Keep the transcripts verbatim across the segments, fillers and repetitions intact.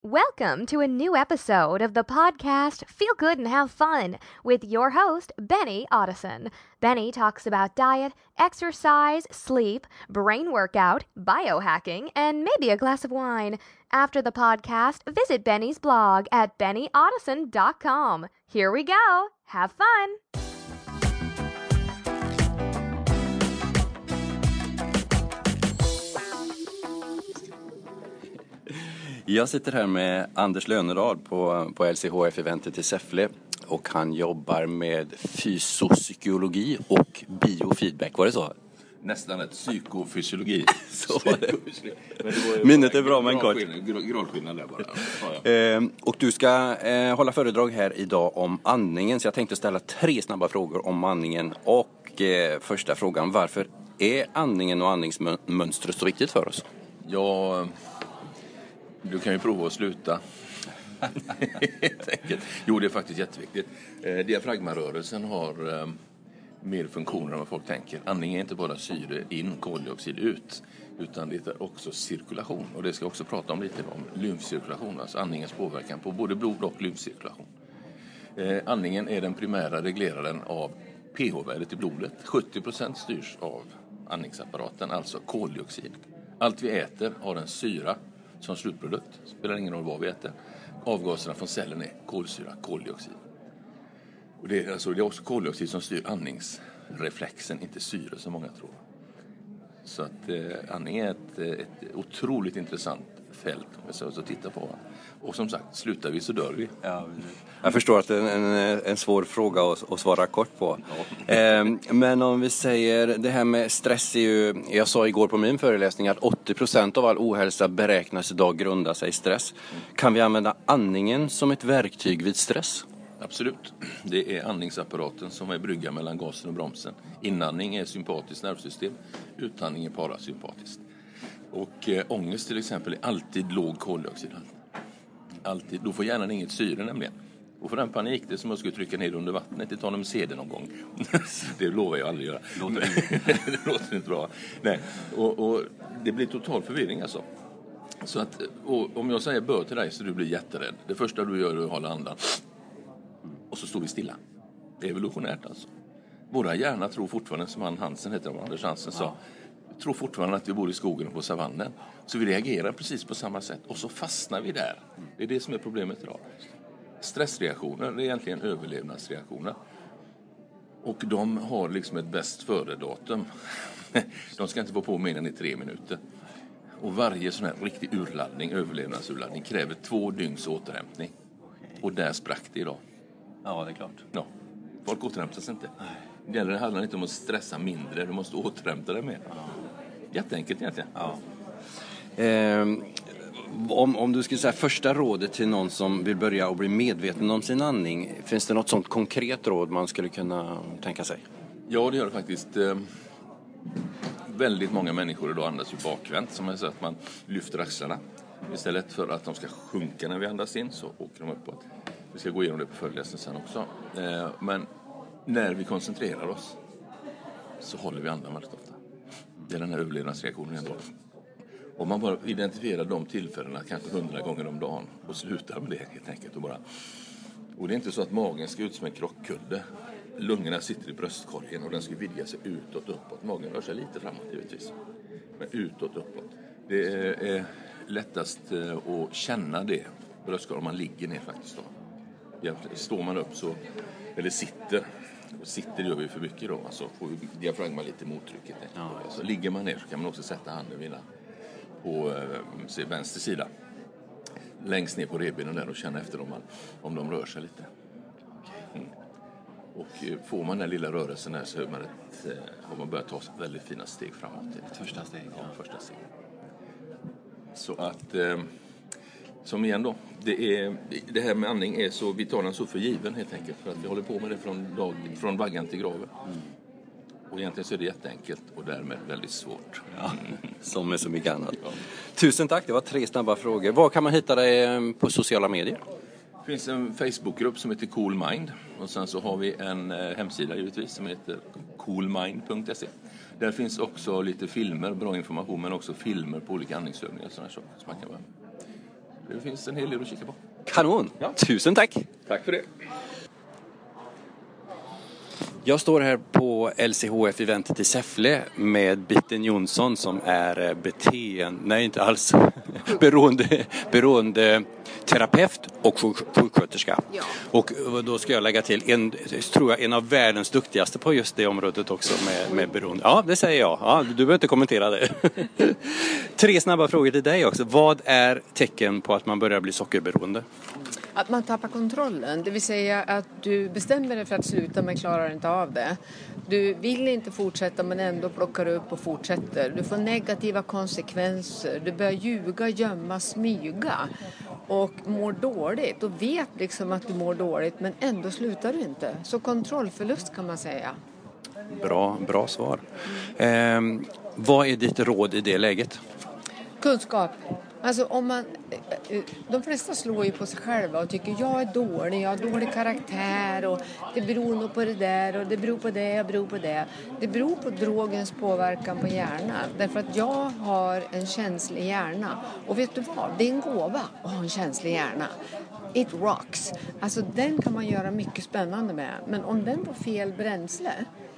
Welcome to a new episode of the podcast Feel Good and Have Fun with your host, Benny Otteson. Benny talks about diet, exercise, sleep, brain workout, biohacking, and maybe a glass of wine. After the podcast, visit Benny's blog at benny otteson dot com. Here we go. Have fun! Jag sitter här med Anders Lönerad på, på L C H F-eventet i Säffle och han jobbar med fysopsykologi och biofeedback, var det så? Nästan ett psykofysiologi. Så var det. Minnet är bra men kort. Gradskillnad där bara. Ja, ja. Eh, och du ska eh, hålla föredrag här idag om andningen, så jag tänkte ställa tre snabba frågor om andningen. Och eh, första frågan, varför är andningen och andningsmönstret så viktigt för oss? Ja, du kan ju prova att sluta. Jo, det är faktiskt jätteviktigt. Eh, diafragmarörelsen har eh, mer funktioner än vad folk tänker. Andning är inte bara syre in, koldioxid ut, utan det är också cirkulation. Och det ska jag också prata om lite om lymfcirkulation, alltså andningens påverkan på både blod- och lymfcirkulation. Eh, andningen är den primära regleraren av pH-värdet i blodet. sjuttio procent styrs av andningsapparaten, alltså koldioxid. Allt vi äter har en syra som slutprodukt. Spelar ingen roll vad vi äter. Avgaserna från cellen är kolsyra, koldioxid. Och det är, alltså, det är också koldioxid som styr andningsreflexen, inte syre som många tror. Så att eh, andning är ett, ett otroligt intressant fält om vi titta på. Och som sagt, slutar vi så dör vi. Ja, jag förstår att det är en, en svår fråga att, att svara kort på. Ja. Eh, men om vi säger, det här med stress är ju, jag sa igår på min föreläsning att åttio procent av all ohälsa beräknas idag grunda sig i stress. Kan vi använda andningen som ett verktyg vid stress? Absolut. Det är andningsapparaten som är brygga mellan gasen och bromsen. Inandning är sympatiskt nervsystem, utandning är parasympatiskt. Och äh, ångest till exempel är alltid låg koldioxidhalt. Alltid. Då får hjärnan inget syre nämligen. Och för den panik, det är som jag skulle trycka ner under vattnet, det tar de C D någon gång. Det lovar jag aldrig göra. Det låter inte bra. Nej. Och, och det blir total förvirring alltså. Så att, och om jag säger bör till dig så du blir jätterädd. Det första du gör är att hålla andan. Och så står vi stilla. Det är evolutionärt alltså. Våra hjärna tror fortfarande, som han Hansen heter, om Anders Hansen sa, ja. tror fortfarande att vi bor i skogen på savannen. Så vi reagerar precis på samma sätt. Och så fastnar vi där. Det är det som är problemet idag. Stressreaktioner är egentligen överlevnadsreaktioner. Och de har liksom ett bäst före-datum. De ska inte vara på mer än i tre minuter. Och varje sån här riktig urladdning, överlevnadsurladdning, kräver två dygns återhämtning. Och där sprack det idag. Ja, det är klart. Ja. Folk återhämtar sig inte. Det gäller, det handlar inte om att stressa mindre. Du måste återhämta dig mer. Ja. Jätteenkelt egentligen. Ja. Eh, om, om du skulle säga första rådet till någon som vill börja och bli medveten om sin andning. Finns det något sånt konkret råd man skulle kunna tänka sig? Ja, det gör det faktiskt. Eh, väldigt många människor idag andas ju bakvänt. Som jag säger, att man lyfter axlarna. Istället för att de ska sjunka när vi andas in så åker de uppåt. Vi ska gå igenom det på föreläsningen sen också. Eh, men när vi koncentrerar oss så håller vi andan väldigt ofta. Det är den här överlevnadsreaktionen ändå. Om man bara identifierar de tillfällena kanske hundra gånger om dagen och slutar med det helt enkelt. Och, bara. och det är inte så att magen ska ut som en krockkudde. Lungorna sitter i bröstkorgen och den ska vidga sig utåt uppåt. Magen rör sig lite framåt givetvis. Men utåt uppåt. Det är, är lättast att känna det bröstkorgen om man ligger ner faktiskt då. Står man upp så, eller sitter, sitter gör vi för mycket då, alltså får vi diafragma lite mottrycket. Ja. Så ligger man ner så kan man också sätta handen vid på eh, vänster sida. Längst ner på revbenen där och känna efter om, man, om de rör sig lite. Mm. Och eh, får man den lilla rörelsen där så har man, ett, eh, har man börjat ta väldigt fina steg framåt. Ett första steg. Ja, första steg. Så att... Eh, Som igen då, det, är, det här med andning är så, vi tar den så för given helt enkelt. För att vi håller på med det från, dag, från vaggan till graven. Mm. Och egentligen så är det jätteenkelt och därmed väldigt svårt. Ja, som med så mycket annat. Ja. Tusen tack, det var tre snabba frågor. Var kan man hitta dig på sociala medier? Det finns en Facebookgrupp som heter Cool Mind. Och sen så har vi en hemsida givetvis som heter cool mind punkt se. Där finns också lite filmer, bra information, men också filmer på olika andningsövningar och sådana saker som man kan vara. Det finns en hel del att kika på. Kanon! Ja. Tusen tack! Tack för det. Jag står här på L C H F-eventet i Säffle med Bitten Jonsson som är beteende, nej inte alls, beroende, beroende terapeut och sjuksköterska. Ja. Och då ska jag lägga till en, tror jag, en av världens duktigaste på just det området också med, med beroende. Ja, det säger jag. Ja, du behöver inte kommentera det. Tre snabba frågor till dig också. Vad är tecken på att man börjar bli sockerberoende? Att man tappar kontrollen, det vill säga att du bestämmer dig för att sluta men klarar inte av det. Du vill inte fortsätta men ändå plockar upp och fortsätter. Du får negativa konsekvenser, du börjar ljuga, gömma, smyga och mår dåligt och vet liksom att du mår dåligt men ändå slutar du inte. Så kontrollförlust kan man säga. Bra, bra svar. Eh, vad är ditt råd i det läget? Kunskap. Alltså om man, de flesta slår ju på sig själva och tycker jag är dålig, jag har dålig karaktär och det beror nog på det där och det beror på det och beror på det. Det beror på drogens påverkan på hjärnan därför att jag har en känslig hjärna och vet du vad, det är en gåva att ha en känslig hjärna. It rocks. Alltså den kan man göra mycket spännande med, men om den får fel bränsle.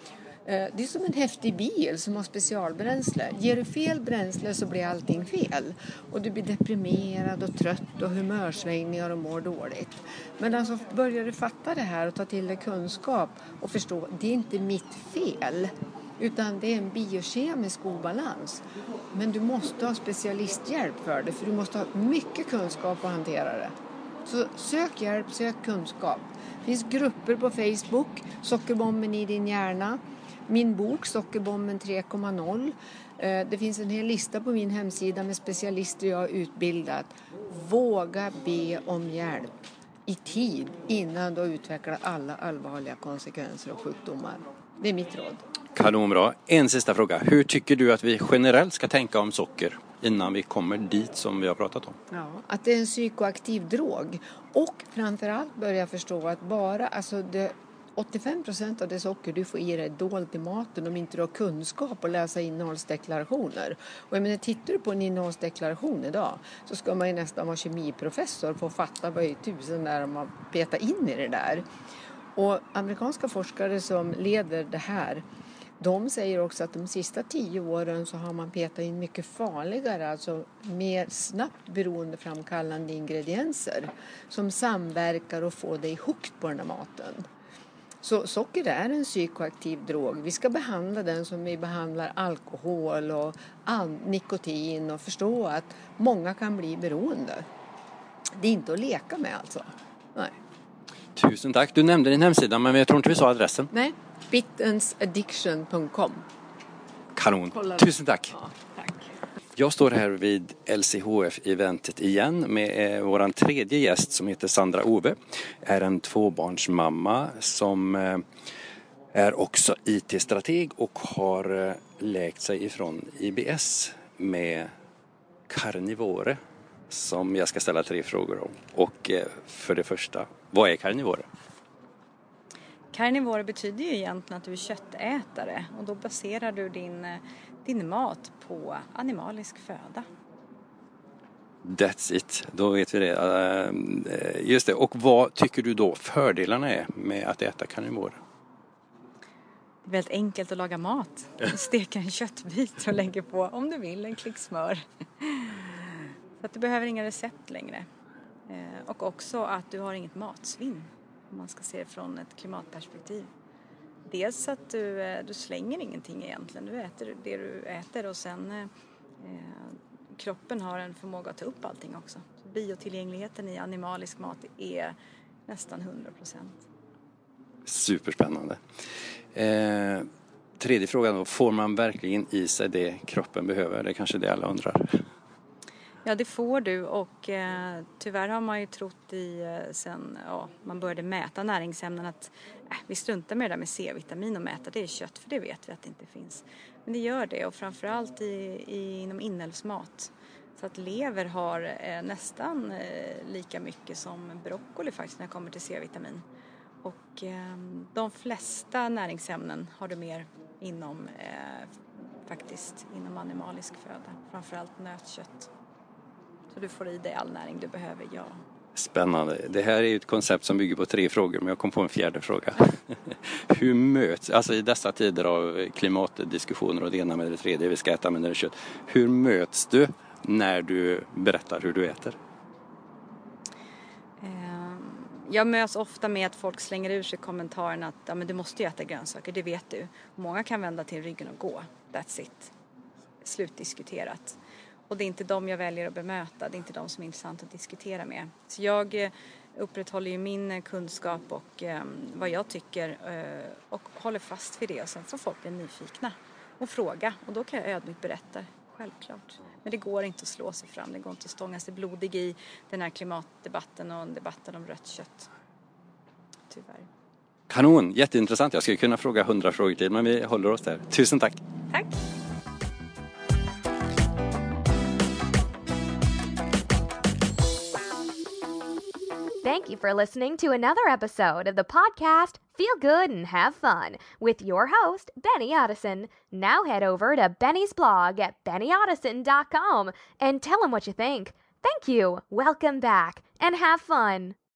Det är som en häftig bil som har specialbränsle. Ger du fel bränsle så blir allting fel. Och du blir deprimerad och trött och humörsvängningar och mår dåligt. Men alltså börjar du fatta det här och ta till dig kunskap och förstå det är inte mitt fel. Utan det är en biokemisk obalans. Men du måste ha specialisthjälp för det. För du måste ha mycket kunskap att hantera det. Så sök hjälp, sök kunskap. Det finns grupper på Facebook. Sockerbomben i din hjärna. Min bok Sockerbomben tre komma noll. Det finns en hel lista på min hemsida med specialister jag har utbildat. Våga be om hjälp i tid innan du utvecklar alla allvarliga konsekvenser och sjukdomar. Det är mitt råd. Kanonbra. En sista fråga. Hur tycker du att vi generellt ska tänka om socker innan vi kommer dit som vi har pratat om? Ja, att det är en psykoaktiv drog. Och framförallt börja förstå att bara alltså det åttiofem procent av det socker du får i dig är dolt i maten om inte du har kunskap att läsa innehållsdeklarationer. Och jag menar, tittar du på en innehållsdeklaration idag så ska man ju nästan vara kemiprofessor för att fatta vad i tusen där man petar in i det där. Och amerikanska forskare som leder det här, de säger också att de sista tio åren så har man petat in mycket farligare, alltså mer snabbt beroendeframkallande ingredienser som samverkar och får dig hooked på den här maten. Så socker är en psykoaktiv drog. Vi ska behandla den som vi behandlar alkohol och nikotin och förstå att många kan bli beroende. Det är inte att leka med alltså. Nej. Tusen tack. Du nämnde din hemsida men jag tror inte vi sa adressen. Nej, bittens addiction punkt com. Kanon. Kolla. Tusen tack. Ja, tack. Jag står här vid L C H F-eventet igen med eh, våran tredje gäst som heter Sandra Ove. Är en tvåbarnsmamma som eh, är också I T-strateg och har eh, läkt sig ifrån I B S med karnivore som jag ska ställa tre frågor om. Och eh, för det första, vad är karnivore? Karnivore betyder ju egentligen att du är köttätare och då baserar du din, din mat på animalisk föda. That's it, då vet vi det. Just det, och vad tycker du då fördelarna är med att äta karnivore? Det är väldigt enkelt att laga mat. Steka en köttbit och lägga på, om du vill, en klick smör. Så att du behöver inga recept längre. Och också att du har inget matsvinn. Om man ska se det från ett klimatperspektiv. Dels att du, du slänger ingenting egentligen. Du äter det du äter och sen eh, kroppen har en förmåga att ta upp allting också. Så biotillgängligheten i animalisk mat är nästan hundra procent. Superspännande. Eh, tredje frågan då. Får man verkligen i sig det kroppen behöver? Det är kanske det alla undrar. Ja, det får du och eh, tyvärr har man ju trott i eh, sen ja, man började mäta näringsämnen att eh, vi struntar med det där med C-vitamin och mäta det i kött för det vet vi att det inte finns. Men det gör det och framförallt i, i, inom inälvsmat. Så att lever har eh, nästan eh, lika mycket som broccoli faktiskt när det kommer till C-vitamin. Och eh, de flesta näringsämnen har du mer inom eh, faktiskt inom animalisk föda, framförallt nötkött. Så du får i dig all näring du behöver, ja. Spännande. Det här är ju ett koncept som bygger på tre frågor, men jag kom på en fjärde fråga. Hur möts, alltså i dessa tider av klimatdiskussioner och det ena med det tredje, vi ska äta mindre kött. Hur möts du när du berättar hur du äter? Jag möts ofta med att folk slänger ur sig kommentaren att ja, men du måste ju äta grönsaker, det vet du. Många kan vända till ryggen och gå. That's it. Slutdiskuterat. Och det är inte de jag väljer att bemöta. Det är inte de som är intressant att diskutera med. Så jag upprätthåller ju min kunskap och eh, vad jag tycker eh, och håller fast vid det. Och sen får folk bli nyfikna och fråga. Och då kan jag ödmjukt berätta. Självklart. Men det går inte att slå sig fram. Det går inte att stånga sig blodig i den här klimatdebatten och debatten om rött kött. Tyvärr. Kanon, jätteintressant. Jag skulle kunna fråga hundra frågor till, men vi håller oss där. Tusen tack. Tack. Thank you for listening to another episode of the podcast Feel Good and Have Fun with your host, Benny Ottison. Now head over to Benny's blog at benny ottison dot com and tell him what you think. Thank you, welcome back, and have fun.